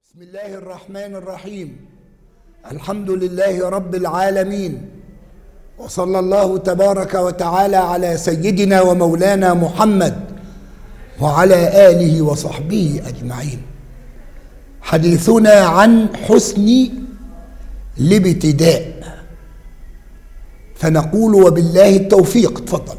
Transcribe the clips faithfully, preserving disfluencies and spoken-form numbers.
بسم الله الرحمن الرحيم. الحمد لله رب العالمين، وصلى الله تبارك وتعالى على سيدنا ومولانا محمد وعلى آله وصحبه أجمعين. حديثنا عن حسن الابتداء، فنقول وبالله التوفيق. تفضل.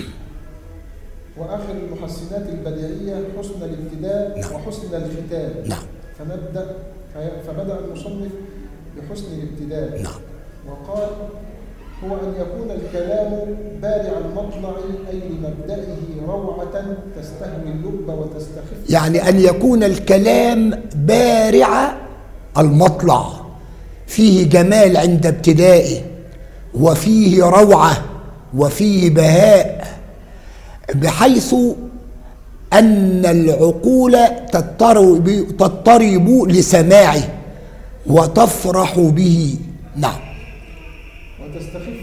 وآخر المحسنات البديعية حسن الابتداء نعم. وحسن الختام. نعم. فنبدأ فبدأ المصنف بحسن الابتداء. نعم. وقال: هو أن يكون الكلام بارع المطلع، أي لمبدئه روعة تستهوي اللب وتستخف، يعني أن يكون الكلام بارع المطلع، فيه جمال عند ابتدائه، وفيه روعة، وفيه بهاء، بحيث أن العقول تضطرب, تضطرب لسماعه وتفرح به. نعم. وتستخف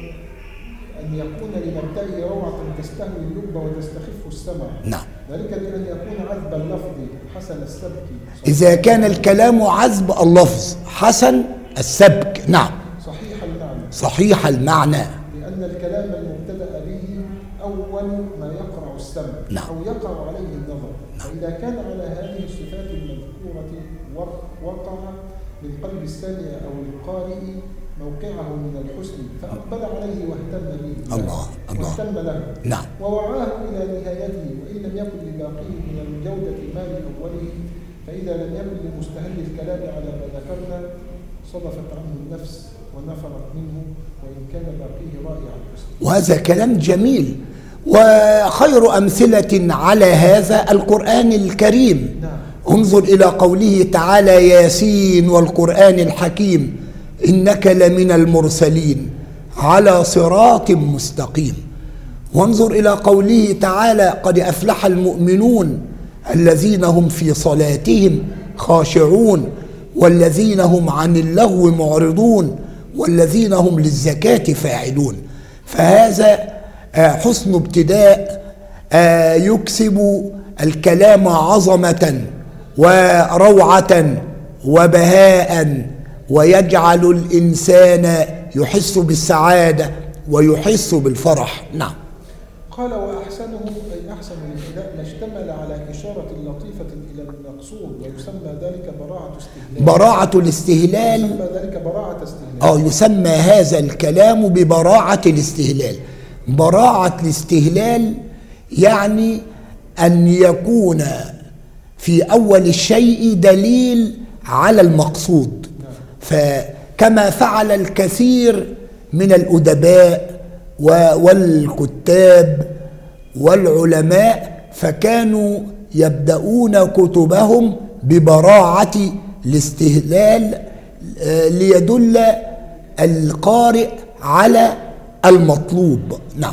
أن يكون لمبدئه روعة تستهوي اللب وتستخف السمع. نعم. ذلك بأن يكون عذب اللفظ حسن السبك. إذا كان الكلام عذب اللفظ حسن السبك. نعم. صحيح المعنى. صحيح المعنى. لأن الكلام المبتدأ به أول ما يقرع السمع. نعم. أو يقع عليه النظر. فإذا كان على هذه الصفات المذكورة وقع من قلب السامع أو القارئ موقعه من الحسن، فأقبل عليه واهتم به. الله الله. واهتم له. نعم. ووعاه إلى نهايته، وإن لم يكن لباقيه من الجودة ما لأوله، فإذا لم يكن لمستهل الكلام على ما ذكرنا صدفت عنه النفس ونفرت منه، وإن كان باقيه رائع الحسن. وهذا كلام جميل، وخير أمثلة على هذا القرآن الكريم. نعم. انظر إلى قوله تعالى: ياسين والقرآن الحكيم إنك لمن المرسلين على صراط مستقيم. وانظر إلى قوله تعالى: قد أفلح المؤمنون الذين هم في صلاتهم خاشعون والذين هم عن اللغو معرضون والذين هم للزكاة فاعلون. فهذا حسن ابتداء يكسب الكلام عظمة وروعة وبهاء، ويجعل الإنسان يحس بالسعادة ويحس بالفرح. نعم. قال: وأحسنه أي أحسن الابتداء ما اشتمل على إشارة لطيفة إلى المقصود، ويسمى ذلك براعة استهلال. براعة الاستهلال. يسمى ذلك براعة استهلال. أو يسمى هذا الكلام ببراعة الاستهلال. براعة الاستهلال يعني أن يكون في أول الشيء دليل على المقصود. فكما فعل الكثير من الأدباء والكتاب والعلماء، فكانوا يبدأون كتبهم ببراعة الاستهلال ليدل القارئ على المطلوب. نعم.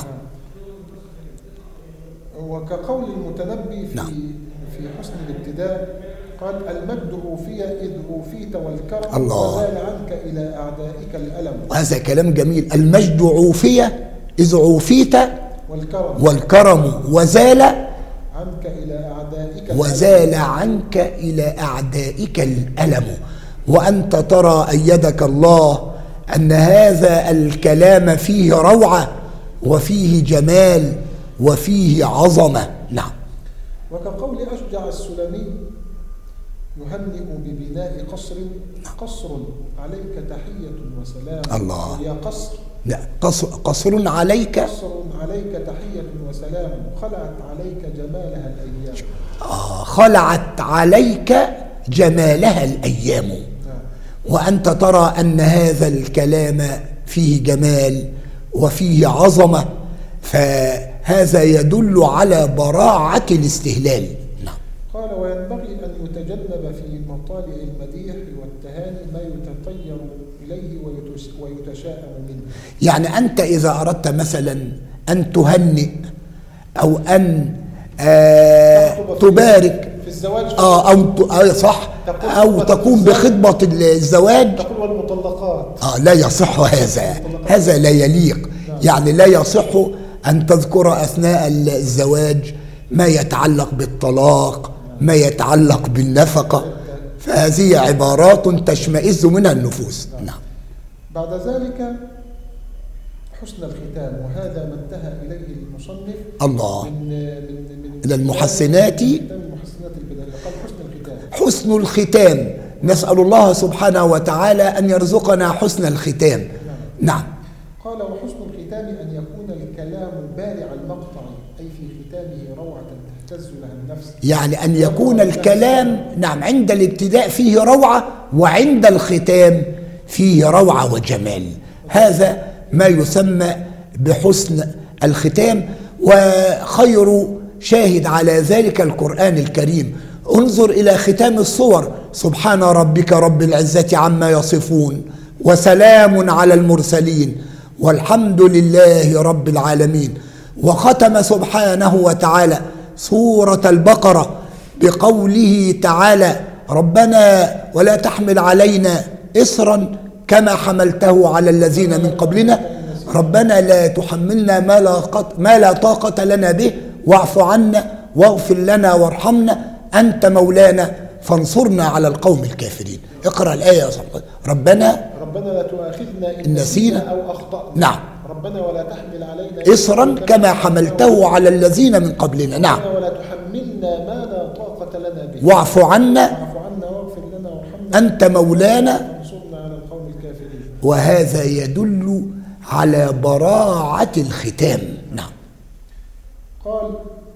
وكقول المتنبي في نعم. في حسن الابتداء قال: المجد أوفي إذ أوفيت والكرم الله. وزال عنك إلى أعدائك الألم. هذا كلام جميل. المجد عوفي إذ عوفيت والكرم والكرم وزال عنك إلى أعدائك وزال عنك إلى أعدائك الألم. وأنت ترى أيدك الله أن هذا الكلام فيه روعة وفيه جمال وفيه عظمة. نعم. وكقول أشجع السلمي: يهنئ ببناء قصر، قصر عليك تحية وسلام. الله. يا قصر. لا، قصر, قصر عليك قصر عليك تحية وسلام، خلعت عليك جمالها الأيام. آه خلعت عليك جمالها الأيام. نعم. وأنت ترى أن هذا الكلام فيه جمال وفيه عظمة، فهذا يدل على براعة الاستهلال. نعم. قال: وينبغي أن يتجنب في مطالع المديح والتهاني ما يتطير إليه ويتشاءم منه. يعني أنت إذا أردت مثلا أن تهنئ أو أن آه تبارك في الزواج آه أو آه صح أو تقوم بخطبة الزواج، تقول والمطلقات آه لا يصح هذا. هذا لا يليق. يعني لا يصح أن تذكر أثناء الزواج ما يتعلق بالطلاق، ما يتعلق بالنفقة. فهذه عبارات تشمئز منها النفوس. نعم. نعم. بعد ذلك حسن الختام، وهذا ما انتهى إليه المصنف الله من من من المحسنات المحسنات البدنية. قال حسن الختام. حسن الختام، نسأل الله سبحانه وتعالى أن يرزقنا حسن الختام. نعم. نعم. قال وحسن الختام أن يكون الكلام بارع المقطع، أي في ختامه روعة تهتز لها النفس. يعني أن يكون الكلام نعم عند الابتداء فيه روعة، وعند الختام فيه روعة وجمال. هذا ما يسمى بحسن الختام، وخير شاهد على ذلك القرآن الكريم. انظر إلى ختام الصور: سبحان ربك رب العزة عما يصفون، وسلام على المرسلين، والحمد لله رب العالمين. وختم سبحانه وتعالى سورة البقرة بقوله تعالى: ربنا ولا تحمل علينا إصرا كما حملته على الذين من قبلنا، ربنا لا تحملنا ما لا, ما لا طاقة لنا به، واعف عنا واغفر لنا وارحمنا أنت مولانا فانصرنا على القوم الكافرين. اقرأ الآية يا صاحبي. ربنا ربنا لا تؤاخذنا إن نسينا أو أخطأنا. نعم. ربنا ولا تحمل علينا إصرا كما حملته على الذين من قبلنا. نعم. ربنا ولا تحملنا ما لا طاقة لنا به، واعف عنا واعف عنا واغفر لنا وارحمنا أنت مولانا فانصرنا على القوم الكافرين. وهذا يدل على براعة الختام. نعم. قال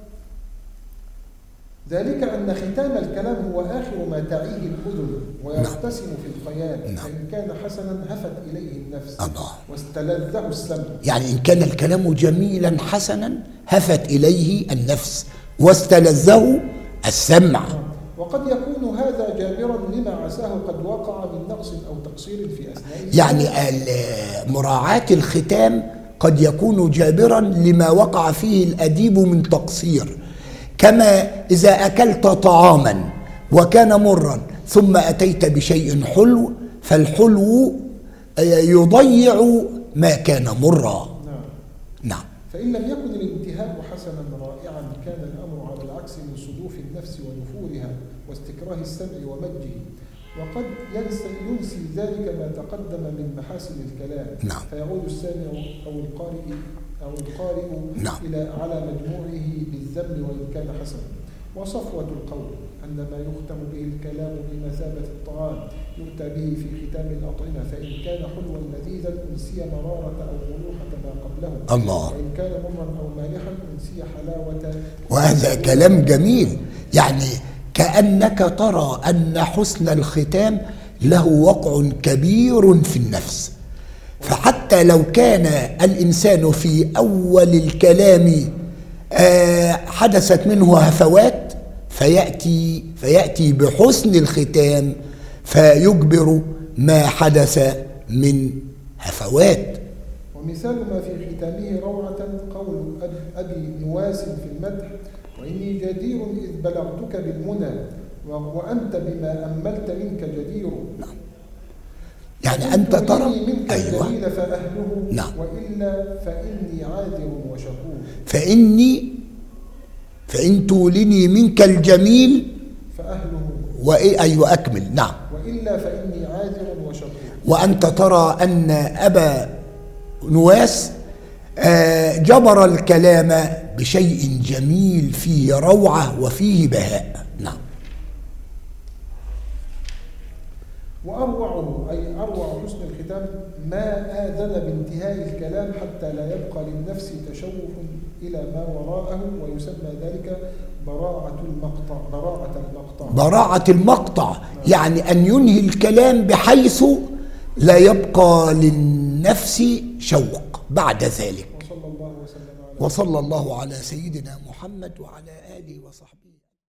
ذلك أن ختام الكلام هو آخر ما تعيه الأذن ويرتسم في الخيال. نعم. فإن كان حسنا هفت إليه النفس الله. واستلذه السمع. يعني إن كان الكلام جميلا حسنا هفت إليه النفس واستلذه السمع. وقد يكون هذا جابرا لما عساه قد وقع من نقص أو تقصير في أثنائه. يعني مراعاة الختام قد يكون جابرا لما وقع فيه الأديب من تقصير، كما إذا أكلت طعاما وكان مرا ثم أتيت بشيء حلو، فالحلو يضيع ما كان مرا. نعم. نعم. فإن لم يكن الانتهاء حسنا رائعا كان الأمر على العكس من صدوف النفس ونفورها واستكراه السمع ومجه، وقد ينسي, ينسي ذلك ما تقدم من محاسن الكلام. نعم. فيعود السامع أو القارئ أو القارئ نعم. إلى على مجموعه بالذم وإن كان حسنا. وصفوة القول أن ما يختم به الكلام بمثابة الطعام يؤتى به في ختام الأطعمة، فإن كان حلوا لذيذا أنسي مرارة أو ملوحة ما قبله. الله. وإن كان مرا أو مالحا أنسي حلاوة. وهذا كلام جميل، يعني كأنك ترى أن حسن الختام له وقع كبير في النفس، فحتى لو كان الإنسان في أول الكلام حدثت منه هفوات فيأتي, فيأتي بحسن الختام فيجبر ما حدث من هفوات. ومثال ما في ختامه روعة قول أبي نواس في المدح: وإني جدير إذ بلغتك بالمنى وأنت بما أملت منك جدير. نعم. يعني أنت ترى منك أيوة. الجميل فأهله. نعم. وإلا فإني عاذر وشكور. فإني فإن تولني منك الجميل فأهله. وإيه أيوة أكمل. نعم. وإلا فإني عاذر وشكور. وأنت ترى أن أبا نواس جبر الكلام بشيء جميل فيه روعة وفيه بهاء. نعم. وأروعه أي أروع حسن الختام ما آذن بانتهاء الكلام حتى لا يبقى للنفس تشوف إلى ما وراءه، ويسمى ذلك براعة المقطع. براعة المقطع. براعة المقطع يعني أن ينهي الكلام بحيث لا يبقى للنفس شوق بعد ذلك. وصلى الله وسلم على وصلى الله على سيدنا محمد وعلى آله وصحبه.